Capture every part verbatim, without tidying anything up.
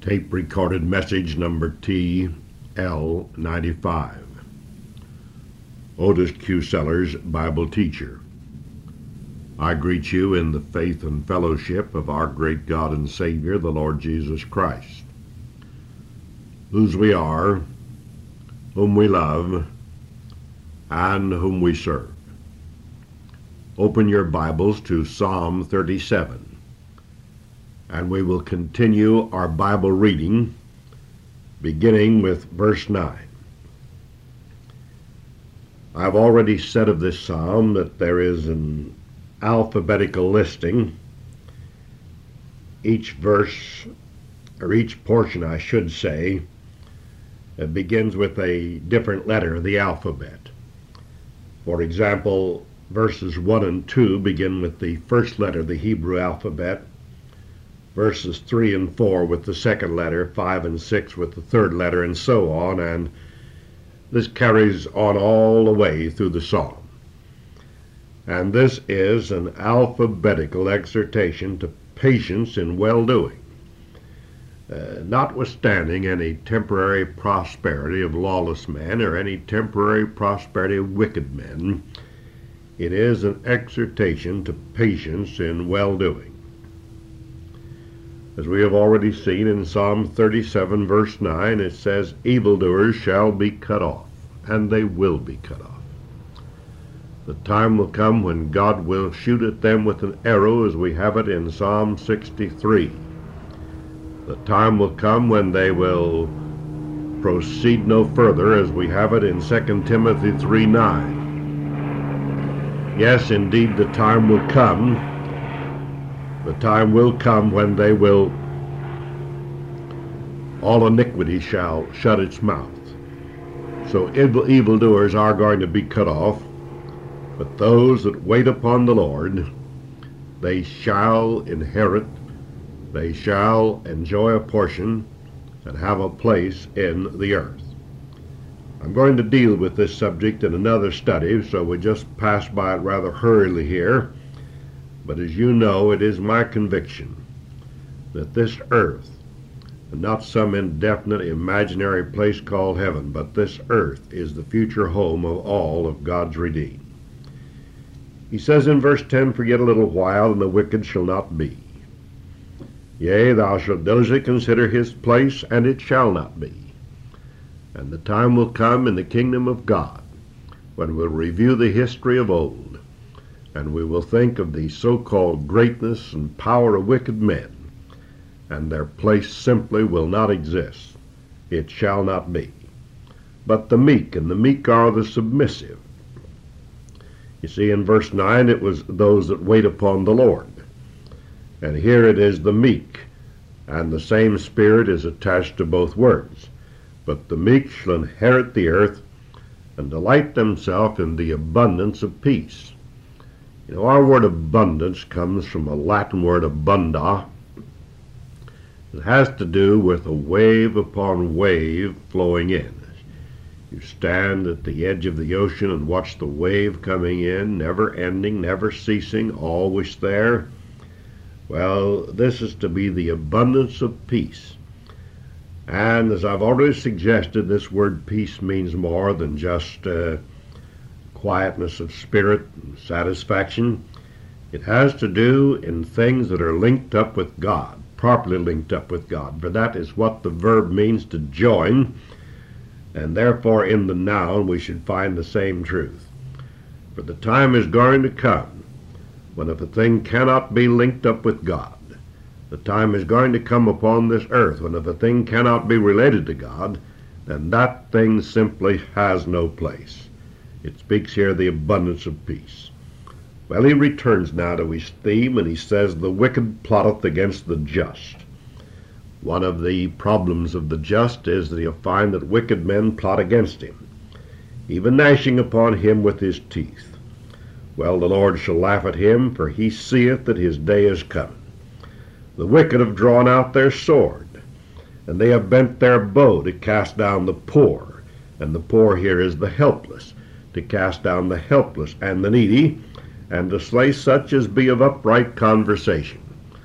Tape recorded message number T L ninety-five. Otis Q. Sellers, Bible teacher. I greet you in the faith and fellowship of our great God and Savior, the Lord Jesus Christ, whose we are, whom we love, and whom we serve. Open your Bibles to Psalm thirty-seven, and we will continue our Bible reading, beginning with verse nine. I've already said of this psalm that there is an alphabetical listing. Each verse, or each portion, I should say, it begins with a different letter of the alphabet. For example, verses one and two begin with the first letter of the Hebrew alphabet, verses three and four with the second letter, five and six with the third letter, and so on, and this carries on all the way through the psalm. And this is an alphabetical exhortation to patience in well-doing. Uh, notwithstanding any temporary prosperity of lawless men or any temporary prosperity of wicked men, it is an exhortation to patience in well-doing. As we have already seen in Psalm thirty-seven, verse nine, it says, evildoers shall be cut off, and they will be cut off. The time will come when God will shoot at them with an arrow, as we have it in Psalm sixty-three. The time will come when they will proceed no further, as we have it in Second Timothy three nine. Yes, indeed, the time will come. The time will come when they will, all iniquity shall shut its mouth. So evil, evildoers are going to be cut off, but those that wait upon the Lord, they shall inherit, they shall enjoy a portion and have a place in the earth. I'm going to deal with this subject in another study, so we just pass by it rather hurriedly here. But as you know, it is my conviction that this earth, and not some indefinite imaginary place called heaven, but this earth is the future home of all of God's redeemed. He says in verse ten, for yet a little while, and the wicked shall not be. Yea, thou shalt diligently consider his place, and it shall not be. And the time will come in the kingdom of God, when we'll review the history of old, and we will think of the so-called greatness and power of wicked men, and their place simply will not exist. It shall not be. But the meek, and the meek are the submissive. You see, in verse nine, it was those that wait upon the Lord. And here it is the meek, and the same spirit is attached to both words. But the meek shall inherit the earth, and delight themselves in the abundance of peace. You know, our word abundance comes from a Latin word abunda. It has to do with a wave upon wave flowing in. You stand at the edge of the ocean and watch the wave coming in, never ending, never ceasing, always there. Well, this is to be the abundance of peace. And as I've already suggested, this word peace means more than just uh, quietness of spirit and satisfaction. It has to do in things that are linked up with God, properly linked up with God, for that is what the verb means, to join, and therefore in the noun we should find the same truth. For the time is going to come when if a thing cannot be linked up with God, the time is going to come upon this earth when if a thing cannot be related to God, then that thing simply has no place. It speaks here of the abundance of peace. Well, he returns now to his theme, and he says, the wicked plotteth against the just. One of the problems of the just is that he'll find that wicked men plot against him, even gnashing upon him with his teeth. Well, the Lord shall laugh at him, for he seeth that his day is coming. The wicked have drawn out their sword, and they have bent their bow to cast down the poor, and the poor here is the helpless, to cast down the helpless and the needy, and to slay such as be of upright conversation.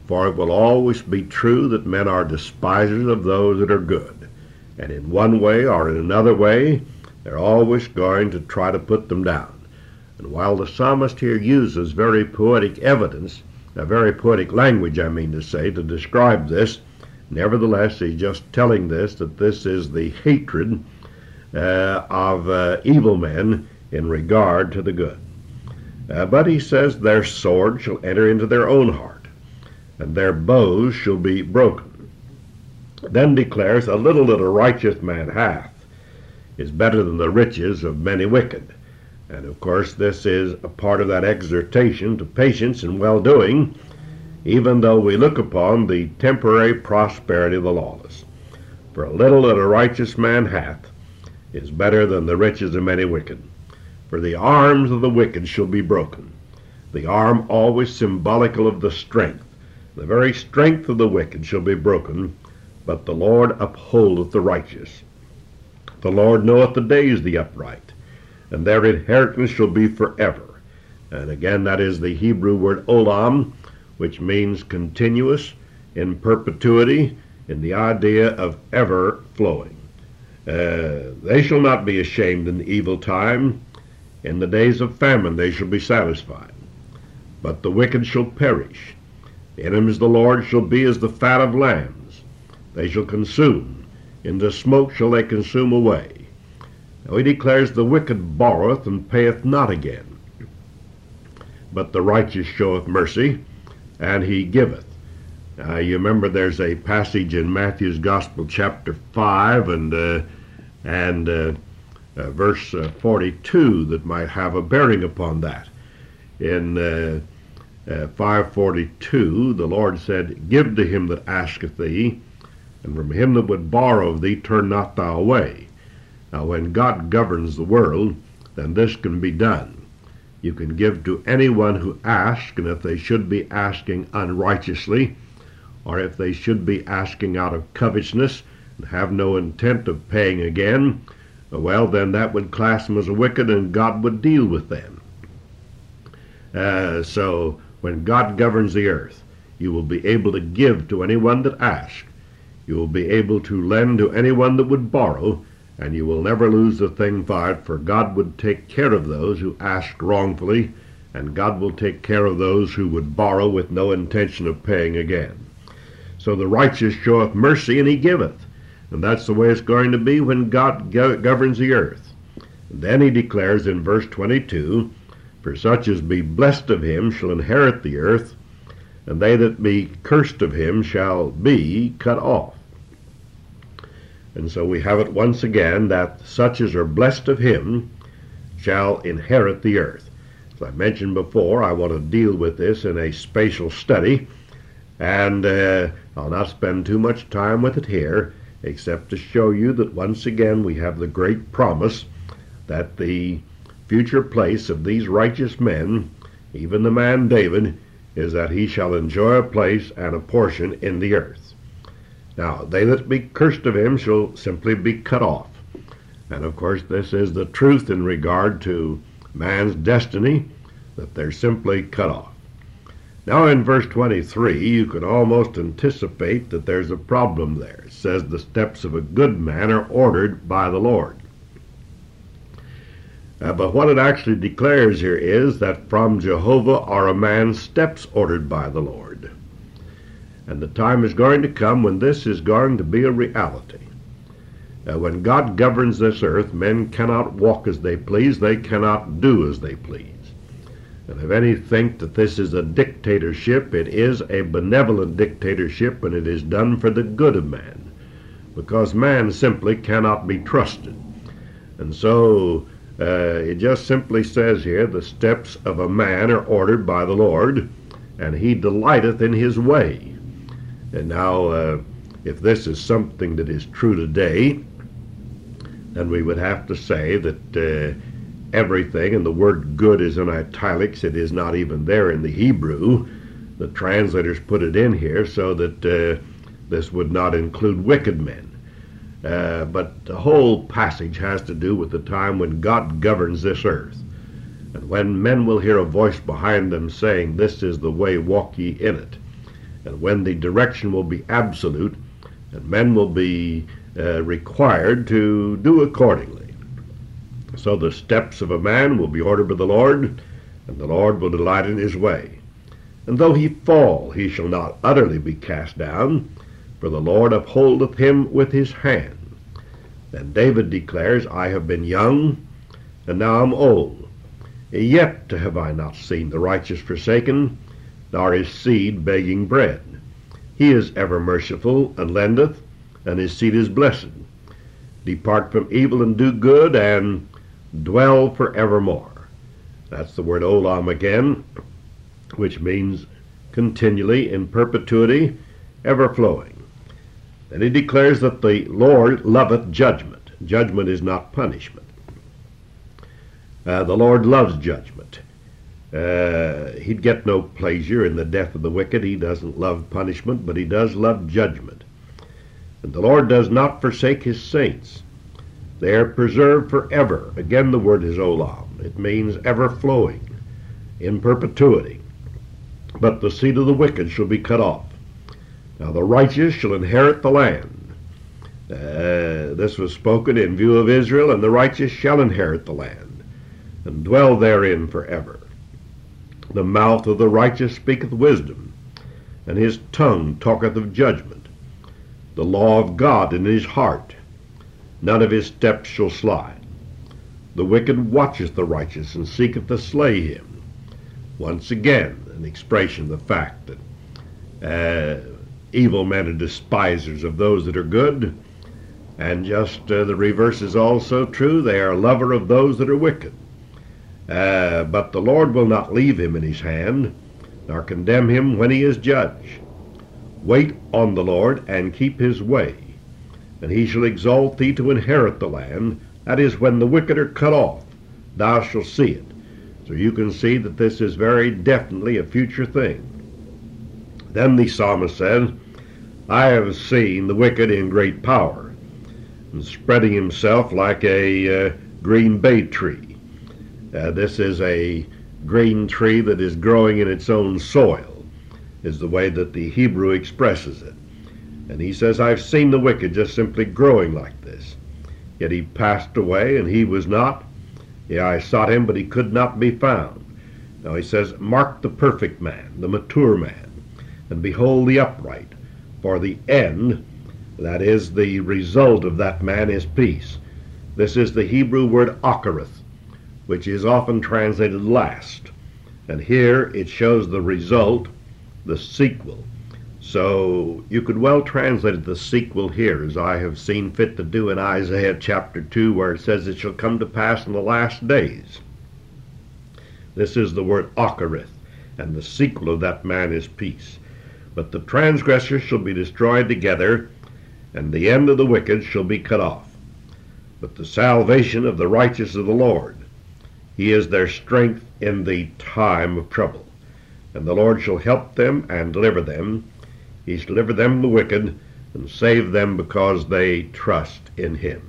For it will always be true that men are despisers of those that are good. And in one way or in another way, they're always going to try to put them down. And while the psalmist here uses very poetic evidence, a very poetic language, I mean to say, to describe this, nevertheless, he's just telling this, that this is the hatred uh, of uh, evil men in regard to the good. Uh, but he says, their sword shall enter into their own heart, and their bows shall be broken. Then declares, a little that a righteous man hath is better than the riches of many wicked. And of course, this is a part of that exhortation to patience and well-doing, even though we look upon the temporary prosperity of the lawless. For a little that a righteous man hath is better than the riches of many wicked. For the arms of the wicked shall be broken. The arm always symbolical of the strength. The very strength of the wicked shall be broken, but the Lord upholdeth the righteous. The Lord knoweth the days of the upright, and their inheritance shall be forever. And again, that is the Hebrew word olam, which means continuous, in perpetuity, in the idea of ever flowing. Uh, they shall not be ashamed in the evil time. In the days of famine they shall be satisfied. But the wicked shall perish. The enemies of the Lord shall be as the fat of lambs. They shall consume. In the smoke shall they consume away. Now he declares, the wicked borroweth and payeth not again. But the righteous showeth mercy, and he giveth. Uh, you remember there's a passage in Matthew's Gospel, chapter five, and uh, and uh, uh, verse uh, forty-two that might have a bearing upon that. In uh, uh, five forty-two, the Lord said, give to him that asketh thee, and from him that would borrow of thee turn not thou away. Now when God governs the world, then this can be done. You can give to anyone who asks, and if they should be asking unrighteously, or if they should be asking out of covetousness and have no intent of paying again, well, then that would class them as a wicked, and God would deal with them. Uh, so when God governs the earth, you will be able to give to anyone that asks. You will be able to lend to anyone that would borrow, and you will never lose the thing fight, for God would take care of those who ask wrongfully, and God will take care of those who would borrow with no intention of paying again. So the righteous showeth mercy, and he giveth. And that's the way it's going to be when God go governs the earth. And then he declares in verse twenty-two, for such as be blessed of him shall inherit the earth, and they that be cursed of him shall be cut off. And so we have it once again, that such as are blessed of him shall inherit the earth. As I mentioned before, I want to deal with this in a spatial study, and uh, I'll not spend too much time with it here, except to show you that once again we have the great promise that the future place of these righteous men, even the man David, is that he shall enjoy a place and a portion in the earth. Now, they that be cursed of him shall simply be cut off. And of course, this is the truth in regard to man's destiny, that they're simply cut off. Now in verse twenty-three, you can almost anticipate that there's a problem there. It says, the steps of a good man are ordered by the Lord. Uh, but what it actually declares here is that from Jehovah are a man's steps ordered by the Lord. And the time is going to come when this is going to be a reality. Uh, when God governs this earth, men cannot walk as they please, they cannot do as they please. And if any think that this is a dictatorship, it is a benevolent dictatorship, and it is done for the good of man, because man simply cannot be trusted. And so uh, it just simply says here, the steps of a man are ordered by the Lord, and he delighteth in his way. And now, uh, if this is something that is true today, then we would have to say that uh, everything, and the word good is in italics, it is not even there in the Hebrew. The translators put it in here so that uh, this would not include wicked men. Uh, but the whole passage has to do with the time when God governs this earth. And when men will hear a voice behind them saying, this is the way, walk ye in it. and when the direction will be absolute, and men will be uh, required to do accordingly. So the steps of a man will be ordered by the Lord, and the Lord will delight in his way. And though he fall, he shall not utterly be cast down, for the Lord upholdeth him with his hand. Then David declares, I have been young, and now am old. Yet have I not seen the righteous forsaken, nor his seed begging bread. He is ever merciful, and lendeth, and his seed is blessed. Depart from evil and do good, and dwell forevermore. That's the word olam again, which means continually, in perpetuity, ever-flowing. And he declares that the Lord loveth judgment. Judgment is not punishment. Uh, the Lord loves judgment. Uh, he'd get no pleasure in the death of the wicked. He doesn't love punishment, but he does love judgment. And the Lord does not forsake his saints. They are preserved forever. Again, the word is olam. It means ever-flowing, in perpetuity. But the seed of the wicked shall be cut off. Now the righteous shall inherit the land. Uh, this was spoken in view of Israel, and the righteous shall inherit the land, and dwell therein forever. The mouth of the righteous speaketh wisdom, and his tongue talketh of judgment. The law of God in his heart, none of his steps shall slide. The wicked watcheth the righteous, and seeketh to slay him. Once again, an expression of the fact that uh, evil men are despisers of those that are good, and just uh, the reverse is also true. They are a lover of those that are wicked. Uh, but the Lord will not leave him in his hand, nor condemn him when he is judge. Wait on the Lord, and keep his way, and he shall exalt thee to inherit the land. That is, when the wicked are cut off, thou shalt see it. So you can see that this is very definitely a future thing. Then the psalmist said, I have seen the wicked in great power, and spreading himself like a uh, green bay tree. Uh, this is a green tree that is growing in its own soil, is the way that the Hebrew expresses it. And he says, I've seen the wicked just simply growing like this. Yet he passed away, and he was not. Yeah, I sought him, but he could not be found. Now he says, mark the perfect man, the mature man, and behold the upright, for the end, that is, the result of that man, is peace. This is the Hebrew word achereth, which is often translated last. And here it shows the result, the sequel. So you could well translate it the sequel here, as I have seen fit to do in Isaiah chapter two, where it says it shall come to pass in the last days. This is the word achereth, and the sequel of that man is peace. But the transgressors shall be destroyed together, and the end of the wicked shall be cut off. But the salvation of the righteous of the Lord, he is their strength in the time of trouble. And the Lord shall help them and deliver them. He shall deliver them from the wicked, and save them because they trust in him.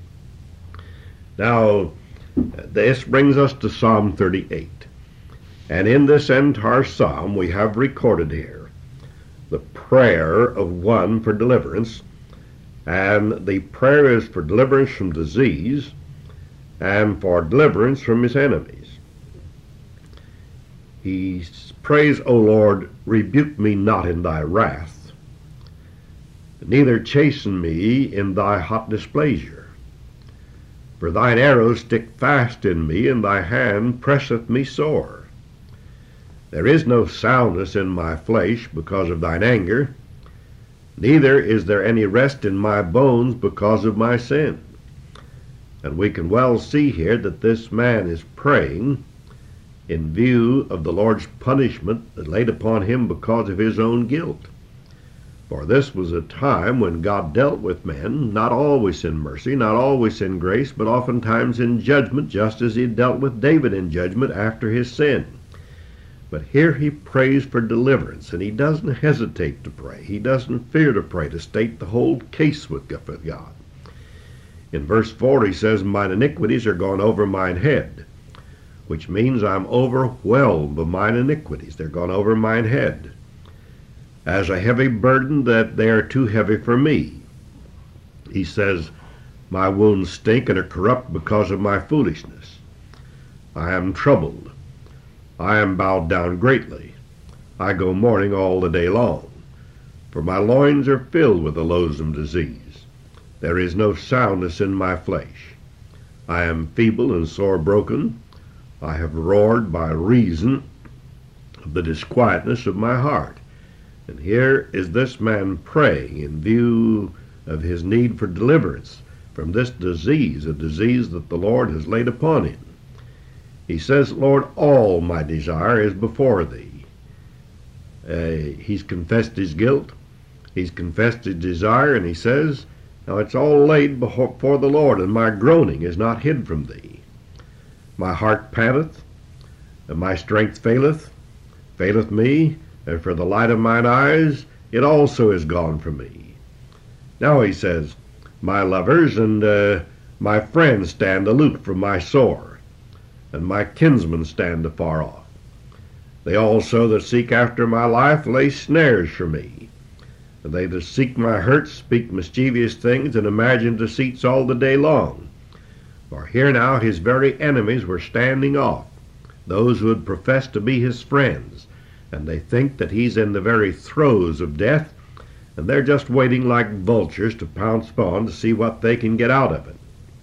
Now, this brings us to Psalm thirty-eight. And in this entire psalm we have recorded here the prayer of one for deliverance, and the prayer is for deliverance from disease and for deliverance from his enemies. He prays, O Lord, rebuke me not in thy wrath, neither chasten me in thy hot displeasure. For thine arrows stick fast in me, and thy hand presseth me sore. There is no soundness in my flesh because of thine anger, neither is there any rest in my bones because of my sin. And we can well see here that this man is praying in view of the Lord's punishment that laid upon him because of his own guilt. For this was a time when God dealt with men, not always in mercy, not always in grace, but oftentimes in judgment, just as he dealt with David in judgment after his sin. But here he prays for deliverance, and he doesn't hesitate to pray. He doesn't fear to pray, to state the whole case with God. In verse four he says, mine iniquities are gone over mine head, which means I'm overwhelmed by mine iniquities. They're gone over mine head. as a heavy burden that they are too heavy for me. He says, my wounds stink and are corrupt because of my foolishness. I am troubled. I am bowed down greatly. I go mourning all the day long. For my loins are filled with a loathsome disease. There is no soundness in my flesh. I am feeble and sore broken. I have roared by reason of the disquietness of my heart. And here is this man praying in view of his need for deliverance from this disease, a disease that the Lord has laid upon him. He says, Lord, all my desire is before thee. Uh, he's confessed his guilt. He's confessed his desire, and he says, now it's all laid before the Lord, and my groaning is not hid from thee. My heart panteth, and my strength faileth, faileth me, and for the light of mine eyes it also is gone from me. Now he says, my lovers and uh, my friends stand aloof from my sore, and my kinsmen stand afar off. They also that seek after my life lay snares for me. And they that seek my hurt speak mischievous things and imagine deceits all the day long. For here now his very enemies were standing off, those who had professed to be his friends, and they think that he's in the very throes of death, and they're just waiting like vultures to pounce upon to see what they can get out of it.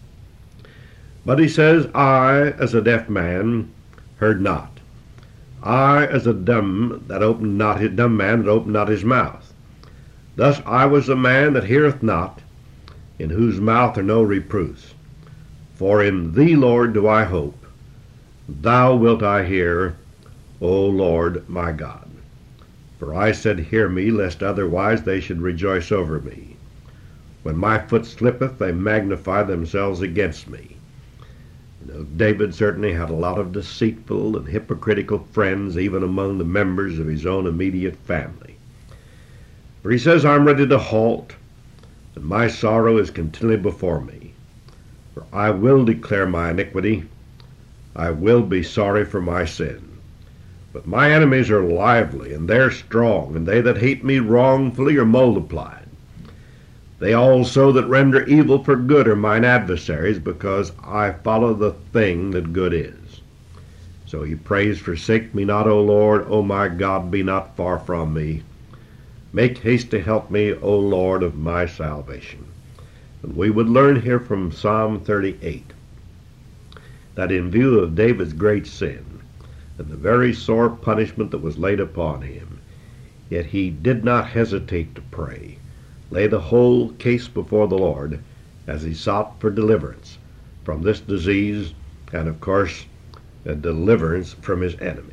But he says, I, as a deaf man, heard not. I, as a dumb that opened not his dumb man that opened not his mouth. Thus I was a man that heareth not, in whose mouth are no reproofs. For in thee, Lord, do I hope. Thou wilt I hear, O Lord my God. For I said, hear me, lest otherwise they should rejoice over me. When my foot slippeth, they magnify themselves against me. You know, David certainly had a lot of deceitful and hypocritical friends, even among the members of his own immediate family. For he says, I'm ready to halt, and my sorrow is continually before me. For I will declare my iniquity, I will be sorry for my sin. But my enemies are lively, and they're strong, and they that hate me wrongfully are multiplied. They also that render evil for good are mine adversaries, because I follow the thing that good is. So he prays, forsake me not, O Lord, O my God, be not far from me. Make haste to help me, O Lord of my salvation. And we would learn here from Psalm thirty-eight that in view of David's great sin and the very sore punishment that was laid upon him, yet he did not hesitate to pray, lay the whole case before the Lord as he sought for deliverance from this disease and, of course, a deliverance from his enemies.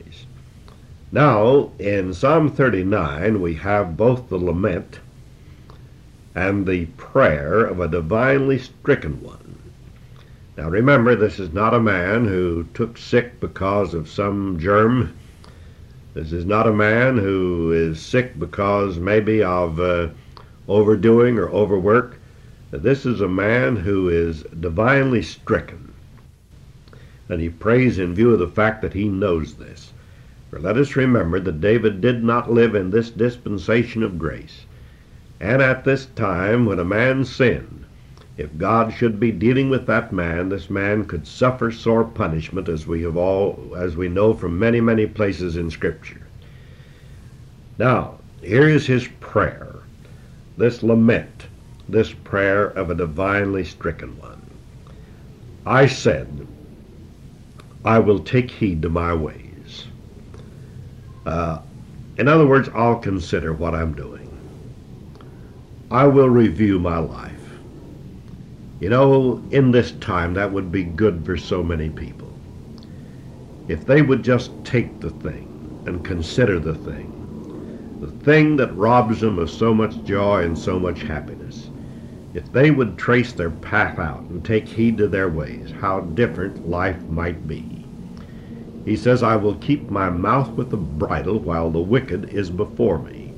Now, in Psalm thirty-nine, we have both the lament and the prayer of a divinely stricken one. Now remember, this is not a man who took sick because of some germ. This is not a man who is sick because maybe of uh, overdoing or overwork. This is a man who is divinely stricken. And he prays in view of the fact that he knows this. For let us remember that David did not live in this dispensation of grace. And at this time, when a man sinned, if God should be dealing with that man, this man could suffer sore punishment, as we have all, as we know from many, many places in Scripture. Now, here is his prayer, this lament, this prayer of a divinely stricken one. I said, I will take heed to my ways. Uh, in other words, I'll consider what I'm doing. I will review my life. You know, in this time, that would be good for so many people. If they would just take the thing and consider the thing, the thing that robs them of so much joy and so much happiness, if they would trace their path out and take heed to their ways, how different life might be. He says, I will keep my mouth with the bridle while the wicked is before me.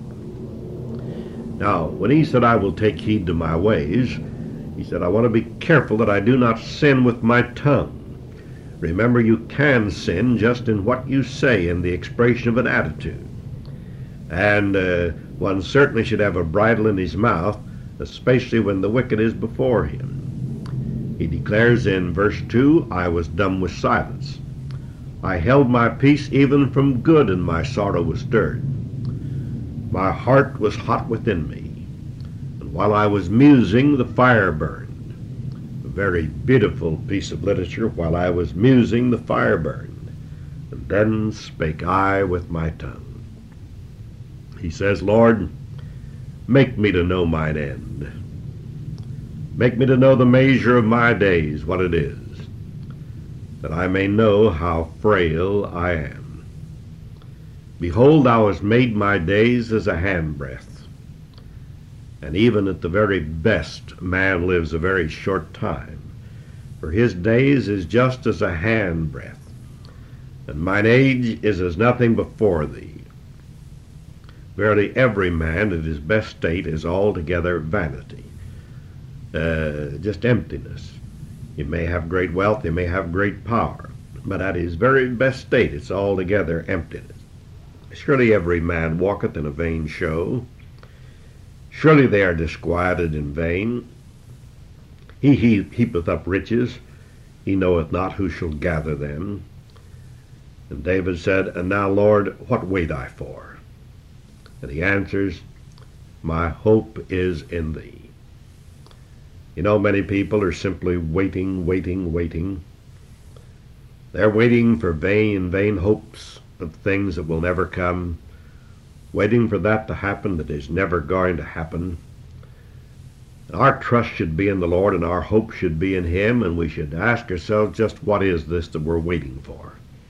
Now, when he said, I will take heed to my ways, he said, I want to be careful that I do not sin with my tongue. Remember, you can sin just in what you say, in the expression of an attitude. And uh, one certainly should have a bridle in his mouth, especially when the wicked is before him. He declares in verse two, I was dumb with silence. I held my peace even from good, and my sorrow was stirred. My heart was hot within me, and while I was musing, the fire burned. A very beautiful piece of literature. While I was musing, the fire burned. And then spake I with my tongue. He says, Lord, make me to know mine end. Make me to know the measure of my days, what it is, that I may know how frail I am. Behold, thou hast made my days as a handbreadth, and even at the very best man lives a very short time, for his days is just as a handbreadth, and mine age is as nothing before thee. Verily every man at his best state is altogether vanity, uh, just emptiness. He may have great wealth, he may have great power, but at his very best state it's altogether emptiness. Surely every man walketh in a vain show. Surely they are disquieted in vain. He he heapeth up riches, he knoweth not who shall gather them. And David said, And now, Lord, what wait I for? And he answers, My hope is in thee. You know, many people are simply waiting, waiting, waiting. They're waiting for vain, vain hopes of things that will never come, waiting for that to happen that is never going to happen. Our trust should be in the Lord, and our hope should be in Him, and we should ask ourselves, just what is this that we're waiting for?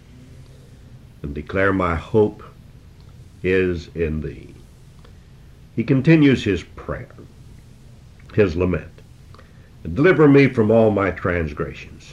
And declare, my hope is in thee. He continues his prayer, his lament. Deliver me from all my transgressions.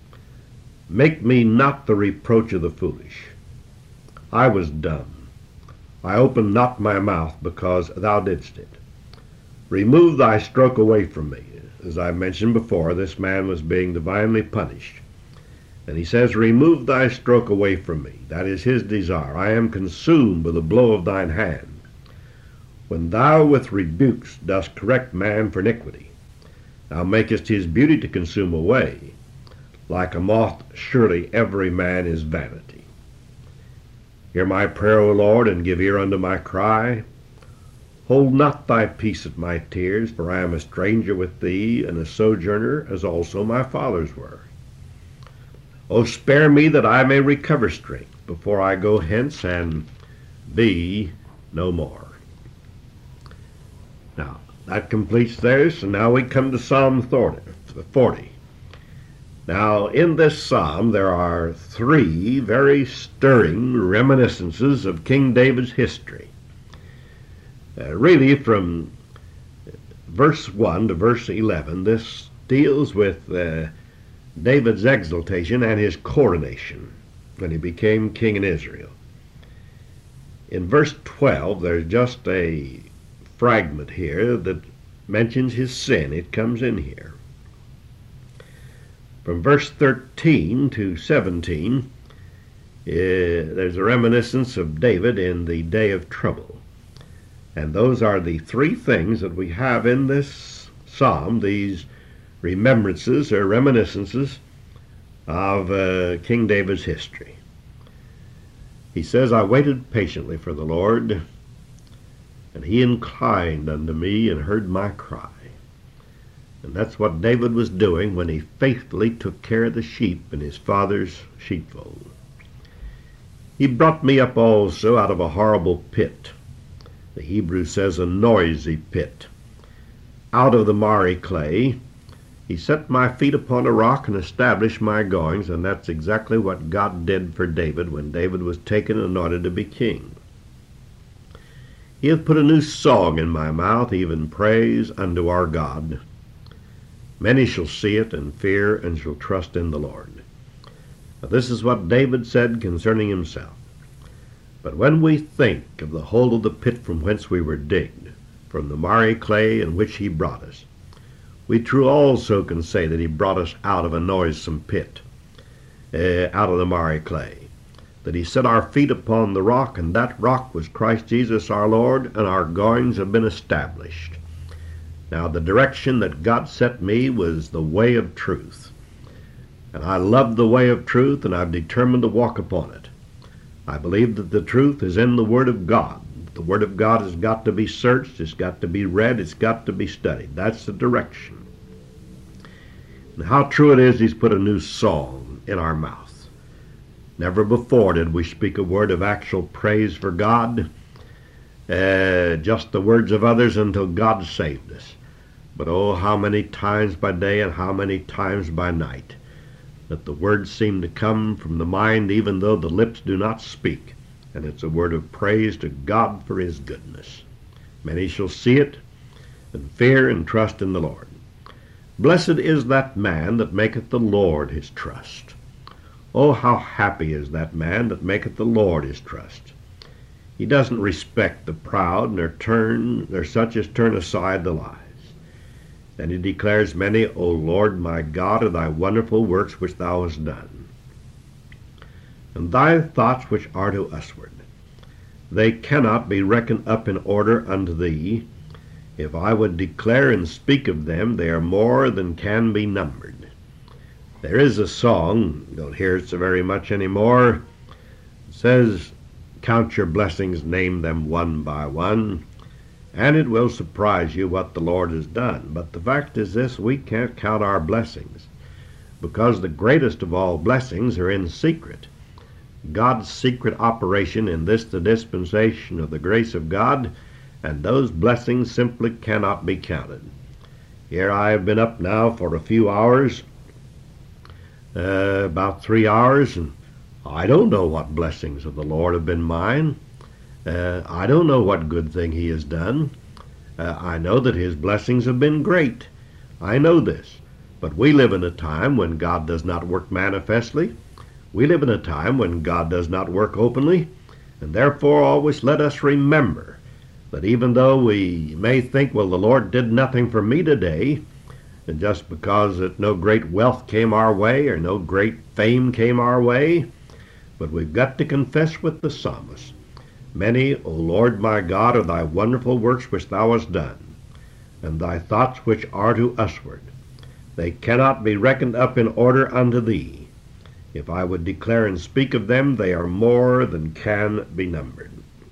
Make me not the reproach of the foolish. I was dumb. I opened not my mouth because thou didst it. Remove thy stroke away from me. As I mentioned before, this man was being divinely punished. And he says, Remove thy stroke away from me. That is his desire. I am consumed with the blow of thine hand. When thou with rebukes dost correct man for iniquity, thou makest his beauty to consume away. Like a moth, surely every man is vanity. Hear my prayer, O Lord, and give ear unto my cry. Hold not thy peace at my tears, for I am a stranger with thee, and a sojourner, as also my fathers were. O spare me that I may recover strength, before I go hence and be no more. Now, that completes this, and now we come to Psalm forty. Now, in this psalm, there are three very stirring reminiscences of King David's history. Uh, really, from verse one to verse eleven, this deals with uh, David's exaltation and his coronation when he became king in Israel. In verse twelve, there's just a fragment here that mentions his sin. It comes in here. From verse thirteen to seventeen, uh, there's a reminiscence of David in the day of trouble. And those are the three things that we have in this psalm, these remembrances or reminiscences of uh, King David's history. He says, I waited patiently for the Lord, and he inclined unto me and heard my cry. And that's what David was doing when he faithfully took care of the sheep in his father's sheepfold. He brought me up also out of a horrible pit. The Hebrew says a noisy pit. Out of the miry clay, he set my feet upon a rock and established my goings, and that's exactly what God did for David when David was taken and anointed to be king. He hath put a new song in my mouth, even praise unto our God. Many shall see it and fear and shall trust in the Lord. Now, this is what David said concerning himself. But when we think of the whole of the pit from whence we were digged, from the miry clay in which he brought us, we true also can say that he brought us out of a noisome pit, uh, out of the miry clay. that he set our feet upon the rock, and that rock was Christ Jesus our Lord, and our goings have been established. Now the direction that God set me was the way of truth. And I love the way of truth, and I've determined to walk upon it. I believe that the truth is in the Word of God. The Word of God has got to be searched, it's got to be read, it's got to be studied. That's the direction. And how true it is, he's put a new song in our mouth. Never before did we speak a word of actual praise for God, uh, just the words of others until God saved us. But oh, how many times by day and how many times by night that the words seem to come from the mind even though the lips do not speak. And it's a word of praise to God for his goodness. Many shall see it and fear and trust in the Lord. Blessed is that man that maketh the Lord his trust. Oh, how happy is that man that maketh the Lord his trust. He doesn't respect the proud, nor turn, nor such as turn aside the lies. Then he declares, many, O Lord my God, are thy wonderful works which thou hast done. And thy thoughts which are to usward, they cannot be reckoned up in order unto thee. If I would declare and speak of them, they are more than can be numbered. There is a song, don't hear it so very much anymore. It says, count your blessings, name them one by one, and it will surprise you what the Lord has done. But the fact is this, we can't count our blessings, because the greatest of all blessings are in secret. God's secret operation in this, the dispensation of the grace of God, and those blessings simply cannot be counted. Here I have been up now for a few hours, Uh, about three hours, and I don't know what blessings of the Lord have been mine. Uh, I don't know what good thing he has done. Uh, I know that his blessings have been great. I know this. But we live in a time when God does not work manifestly. We live in a time when God does not work openly. And therefore always let us remember that even though we may think, well, the Lord did nothing for me today, and just because that no great wealth came our way or no great fame came our way, but we've got to confess with the psalmist, many, O Lord my God, are thy wonderful works which thou hast done, and thy thoughts which are to usward. They cannot be reckoned up in order unto thee. If I would declare and speak of them, they are more than can be numbered.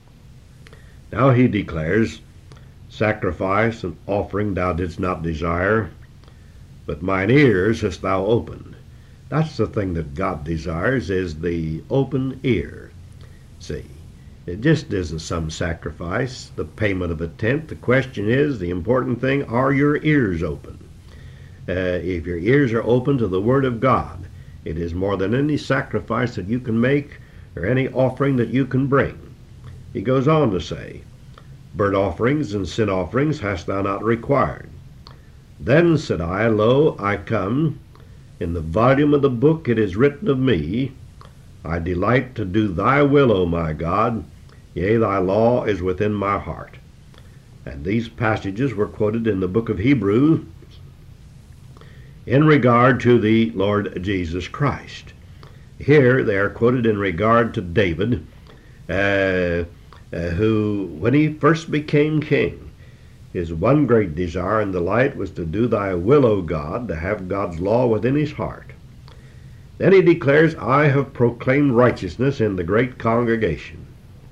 Now he declares, sacrifice and offering thou didst not desire, but mine ears hast thou opened. That's the thing that God desires, is the open ear. See, it just isn't some sacrifice, the payment of a tenth. The question is, the important thing, are your ears open? Uh, if your ears are open to the Word of God, it is more than any sacrifice that you can make or any offering that you can bring. He goes on to say, burnt offerings and sin offerings hast thou not required. Then said I, lo, I come. In the volume of the book it is written of me, I delight to do thy will, O my God. Yea, thy law is within my heart. And these passages were quoted in the book of Hebrews in regard to the Lord Jesus Christ. Here they are quoted in regard to David, uh, uh, who, when he first became king, his one great desire and delight was to do thy will, O God, to have God's law within his heart. Then he declares, I have proclaimed righteousness in the great congregation.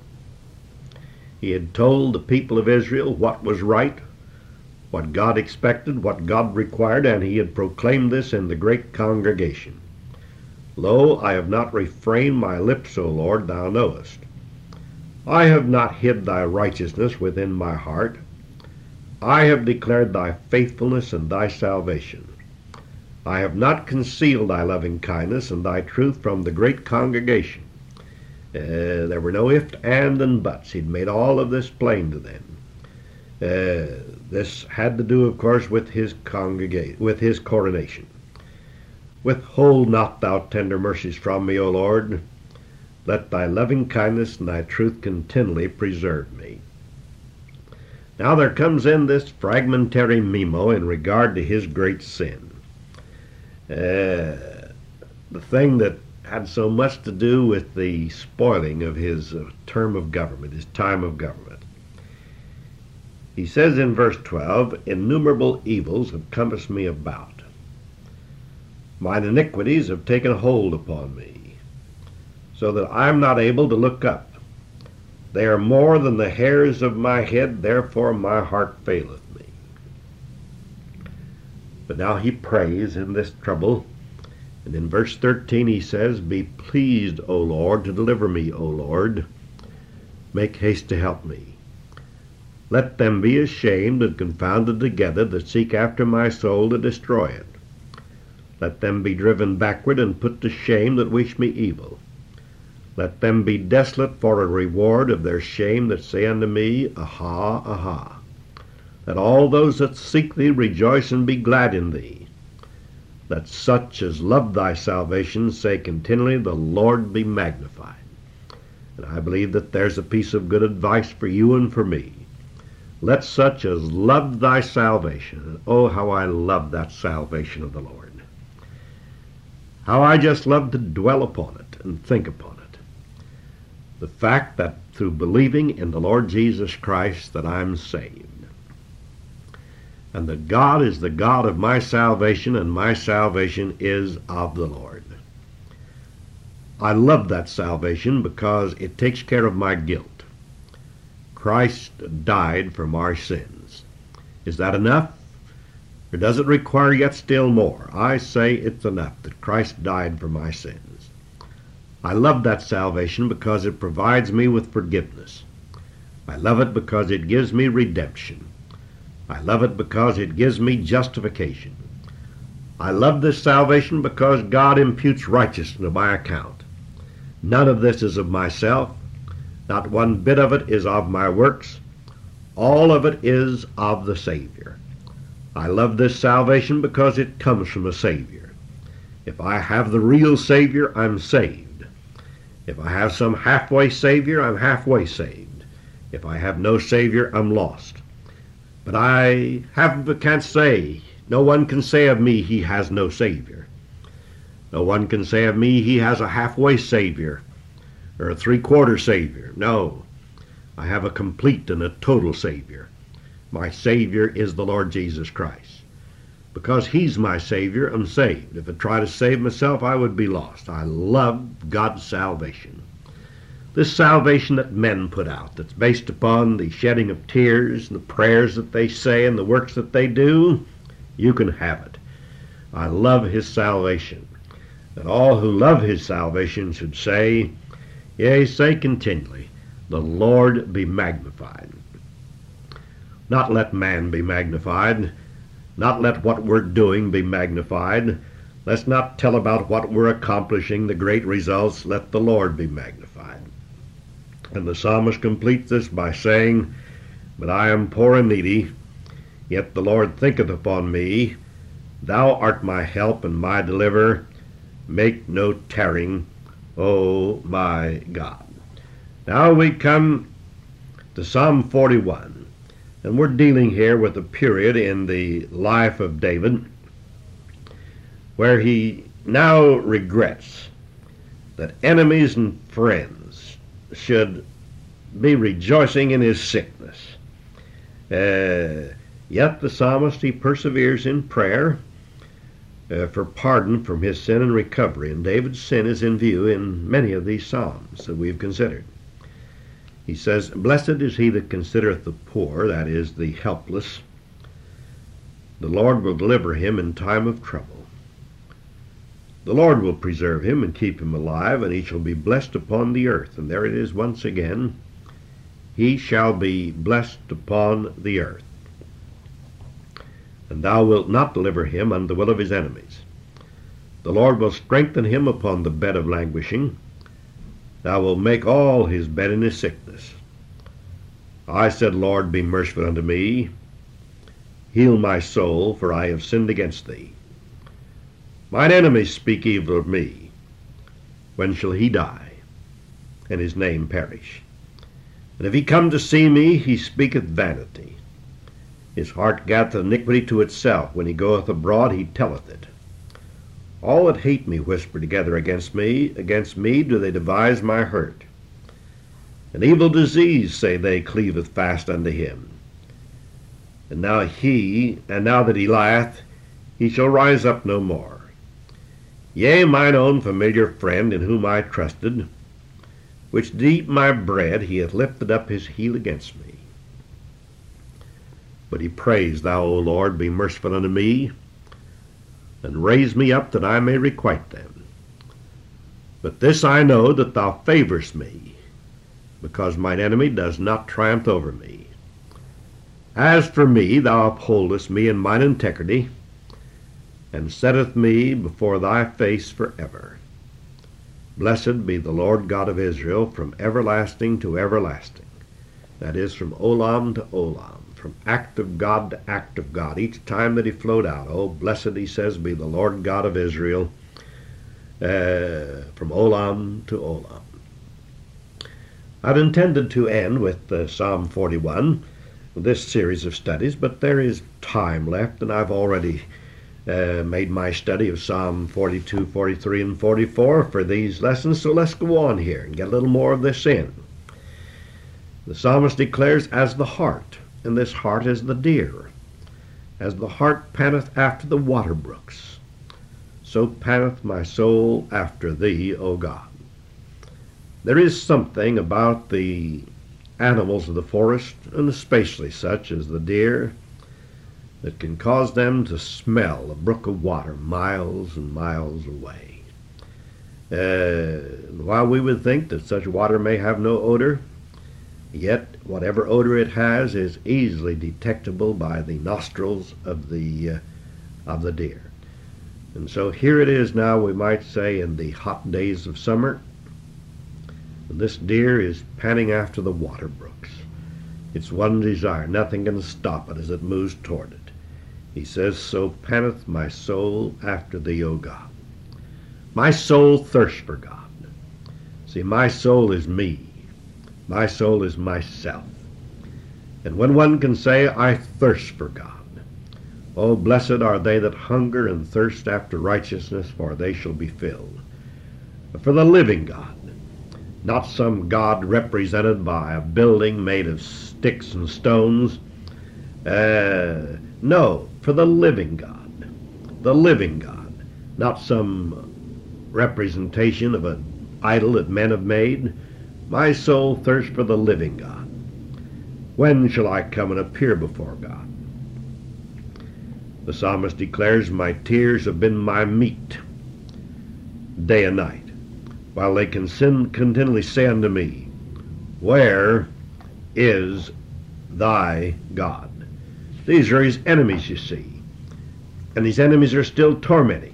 He had told the people of Israel what was right, what God expected, what God required, and he had proclaimed this in the great congregation. Lo, I have not refrained my lips, O Lord, thou knowest. I have not hid thy righteousness within my heart. I have declared thy faithfulness and thy salvation. I have not concealed thy loving kindness and thy truth from the great congregation. Uh, there were no ifs, ands, and buts. He'd made all of this plain to them. Uh, this had to do, of course, with his congregation, with his coronation. Withhold not thou tender mercies from me, O Lord. Let thy loving kindness and thy truth continually preserve me. Now there comes in this fragmentary memo in regard to his great sin. Uh, the thing that had so much to do with the spoiling of his uh, term of government, his time of government. He says in verse twelve, "Innumerable evils have compassed me about. Mine iniquities have taken hold upon me, so that I am not able to look up. They are more than the hairs of my head, therefore my heart faileth me." But now he prays in this trouble, and in verse thirteen he says, "Be pleased, O Lord, to deliver me, O Lord. Make haste to help me. Let them be ashamed and confounded together that seek after my soul to destroy it. Let them be driven backward and put to shame that wish me evil. Let them be desolate for a reward of their shame that say unto me, Aha, aha. Let all those that seek thee rejoice and be glad in thee. Let such as love thy salvation say continually, The Lord be magnified." And I believe that there's a piece of good advice for you and for me. Let such as love thy salvation, and oh, how I love that salvation of the Lord. How I just love to dwell upon it and think upon it. The fact that through believing in the Lord Jesus Christ that I'm saved. And that God is the God of my salvation, and my salvation is of the Lord. I love that salvation because it takes care of my guilt. Christ died for our sins. Is that enough? Or does it require yet still more? I say it's enough that Christ died for my sins. I love that salvation because it provides me with forgiveness. I love it because it gives me redemption. I love it because it gives me justification. I love this salvation because God imputes righteousness to my account. None of this is of myself. Not one bit of it is of my works. All of it is of the Savior. I love this salvation because it comes from a Savior. If I have the real Savior, I'm saved. If I have some halfway Savior, I'm halfway saved. If I have no Savior, I'm lost. But I have, can't say, no one can say of me he has no Savior. No one can say of me he has a halfway Savior or a three-quarter Savior. No, I have a complete and a total Savior. My Savior is the Lord Jesus Christ. Because He's my Savior, I'm saved. If I try to save myself, I would be lost. I love God's salvation. This salvation that men put out, that's based upon the shedding of tears and the prayers that they say and the works that they do, you can have it. I love His salvation. And all who love His salvation should say, yea, say continually, The Lord be magnified. Not let man be magnified. Not let what we're doing be magnified. Let's not tell about what we're accomplishing, the great results. Let the Lord be magnified. And the psalmist completes this by saying, But I am poor and needy, yet the Lord thinketh upon me. Thou art my help and my deliverer. Make no tarrying, O my God. Now we come to Psalm forty-one. And we're dealing here with a period in the life of David where he now regrets that enemies and friends should be rejoicing in his sickness. Uh, yet the psalmist, he perseveres in prayer uh, for pardon from his sin and recovery. And David's sin is in view in many of these psalms that we've considered. He says, Blessed is he that considereth the poor, that is, the helpless. The Lord will deliver him in time of trouble. The Lord will preserve him and keep him alive, and he shall be blessed upon the earth. And there it is once again. He shall be blessed upon the earth. And thou wilt not deliver him unto the will of his enemies. The Lord will strengthen him upon the bed of languishing. Thou wilt make all his bed in his sickness. I said, Lord, be merciful unto me. Heal my soul, for I have sinned against thee. Mine enemies speak evil of me. When shall he die, and his name perish? And if he come to see me, he speaketh vanity. His heart gathereth iniquity to itself. When he goeth abroad, he telleth it. All that hate me whisper together against me. Against me do they devise my hurt. An evil disease, say they, cleaveth fast unto him. And now he, and now that he lieth, he shall rise up no more. Yea, mine own familiar friend, in whom I trusted, which did eat my bread, he hath lifted up his heel against me. But he prays, Thou, O Lord, be merciful unto me, and raise me up that I may requite them. But this I know, that thou favorest me, because mine enemy does not triumph over me. As for me, thou upholdest me in mine integrity, and setteth me before thy face forever. Blessed be the Lord God of Israel from everlasting to everlasting. That is, from Olam to Olam, from act of God to act of God. Each time that he flowed out, oh, blessed, he says, be the Lord God of Israel, uh, from Olam to Olam. I'd intended to end with uh, Psalm forty-one, this series of studies, but there is time left, and I've already uh, made my study of Psalm forty-two, forty-three, and forty-four for these lessons, so let's go on here and get a little more of this in. The psalmist declares, as the hart, and this hart is the deer, as the hart panteth after the water brooks, so panteth my soul after thee, O God. There is something about the animals of the forest, and especially such as the deer, that can cause them to smell a brook of water miles and miles away. Uh, while we would think that such water may have no odor, yet whatever odor it has is easily detectable by the nostrils of the uh, of the deer. And so here it is now, we might say, in the hot days of summer, and this deer is panting after the water brooks. Its one desire, nothing can stop it as it moves toward it. He says, so panteth my soul after thee, O God. My soul thirsts for God. See, my soul is me. My soul is myself. And when one can say, I thirst for God, oh, blessed are they that hunger and thirst after righteousness, for they shall be filled. For the living God, not some God represented by a building made of sticks and stones. Uh, no, for the living God, the living God, not some representation of an idol that men have made. My soul thirsts for the living God. When shall I come and appear before God? The psalmist declares, my tears have been my meat day and night, while they can sin, continually say unto me, where is thy God? These are his enemies, you see, and these enemies are still tormenting.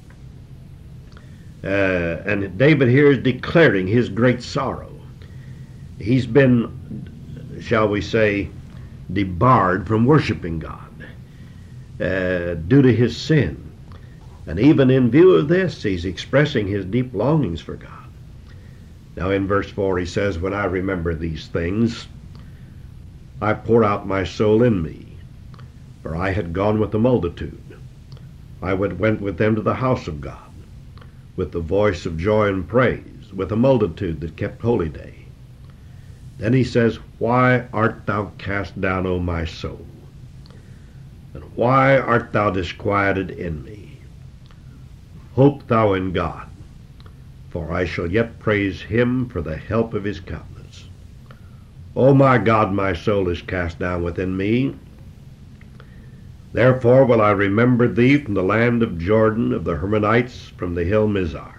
Uh, and David here is declaring his great sorrow. He's been, shall we say, debarred from worshiping God uh, due to his sin. And even in view of this, he's expressing his deep longings for God. Now in verse four he says, when I remember these things, I pour out my soul in me, for I had gone with the multitude. I went with them to the house of God, with the voice of joy and praise, with a multitude that kept holy day. Then he says, why art thou cast down, O my soul? And why art thou disquieted in me? Hope thou in God, for I shall yet praise him for the help of his countenance. O my God, my soul is cast down within me. Therefore will I remember thee from the land of Jordan, of the Hermonites, from the hill Mizar.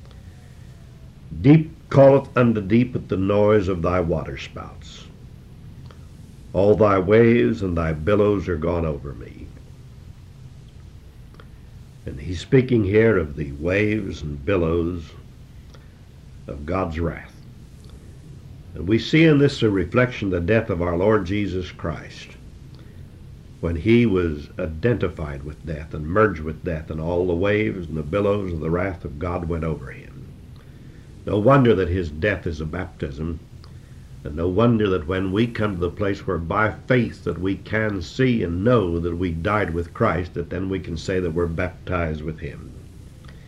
Deep calleth unto deep at the noise of thy waterspouts. All thy waves and thy billows are gone over me. And he's speaking here of the waves and billows of God's wrath. And we see in this a reflection of the death of our Lord Jesus Christ, when he was identified with death and merged with death, and all the waves and the billows of the wrath of God went over him. No wonder that his death is a baptism, and no wonder that when we come to the place where by faith that we can see and know that we died with Christ, that then we can say that we're baptized with him.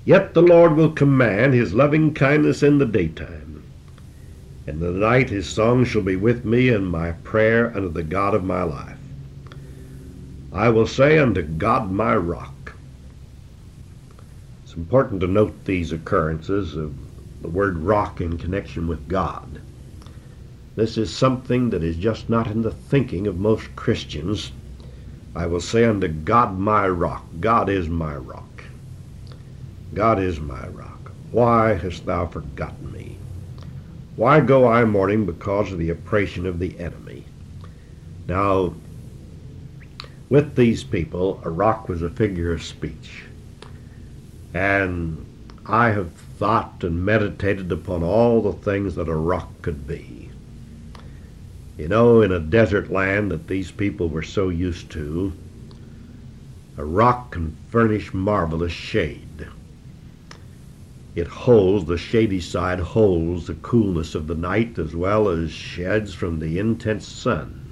Yet the Lord will command his loving kindness in the daytime. In the night his song shall be with me, and my prayer unto the God of my life. I will say unto God my rock. It's important to note these occurrences of the word rock in connection with God. This is something that is just not in the thinking of most Christians. I will say unto God my rock. God is my rock. God is my rock. Why hast thou forgotten me? Why go I mourning because of the oppression of the enemy? Now, with these people, a rock was a figure of speech. And I have thought and meditated upon all the things that a rock could be. You know, in a desert land that these people were so used to, a rock can furnish marvelous shade. It holds, the shady side holds the coolness of the night as well as sheds from the intense sun.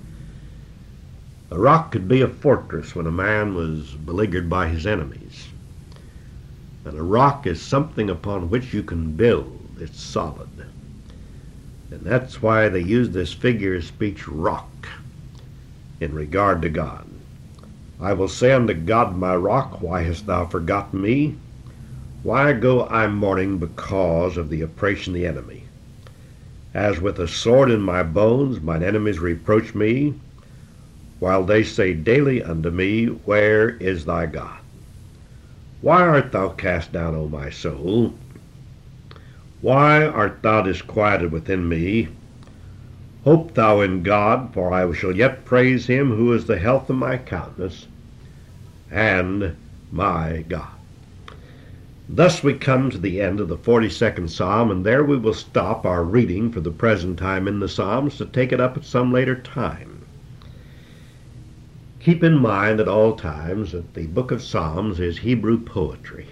A rock could be a fortress when a man was beleaguered by his enemies. And a rock is something upon which you can build. It's solid. And that's why they use this figure of speech, rock, in regard to God. I will say unto God my rock, why hast thou forgotten me? Why go I mourning because of the oppression of the enemy? As with a sword in my bones mine enemies reproach me, while they say daily unto me, where is thy God? Why art thou cast down, O my soul? Why art thou disquieted within me? Hope thou in God, for I shall yet praise him who is the health of my countenance and my God. Thus we come to the end of the forty-second Psalm, and there we will stop our reading for the present time in the Psalms to take it up at some later time. Keep in mind at all times that the book of Psalms is Hebrew poetry.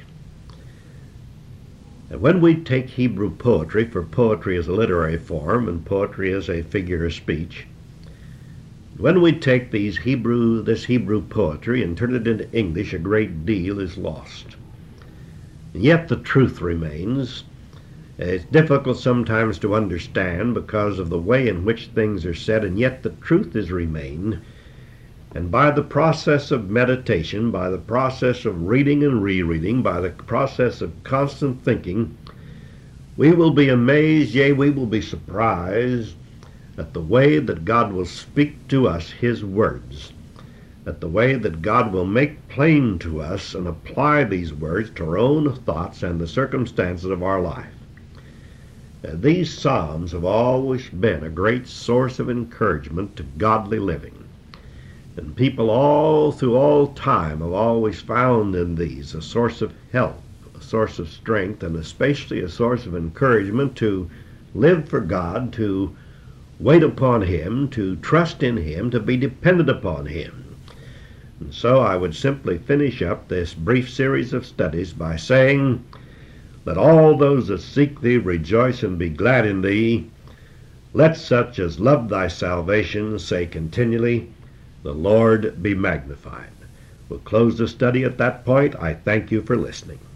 And when we take Hebrew poetry, for poetry is a literary form and poetry is a figure of speech, when we take these Hebrew, this Hebrew poetry and turn it into English, a great deal is lost. And yet the truth remains. It's difficult sometimes to understand because of the way in which things are said, and yet the truth is remained. And by the process of meditation, by the process of reading and rereading, by the process of constant thinking, we will be amazed, yea, we will be surprised at the way that God will speak to us his words, at the way that God will make plain to us and apply these words to our own thoughts and the circumstances of our life. Uh, these Psalms have always been a great source of encouragement to godly living. And people all through all time have always found in these a source of help, a source of strength, and especially a source of encouragement to live for God, to wait upon him, to trust in him, to be dependent upon him. And so I would simply finish up this brief series of studies by saying, let all those that seek thee rejoice and be glad in thee. Let such as love thy salvation say continually, the Lord be magnified. We'll close the study at that point. I thank you for listening.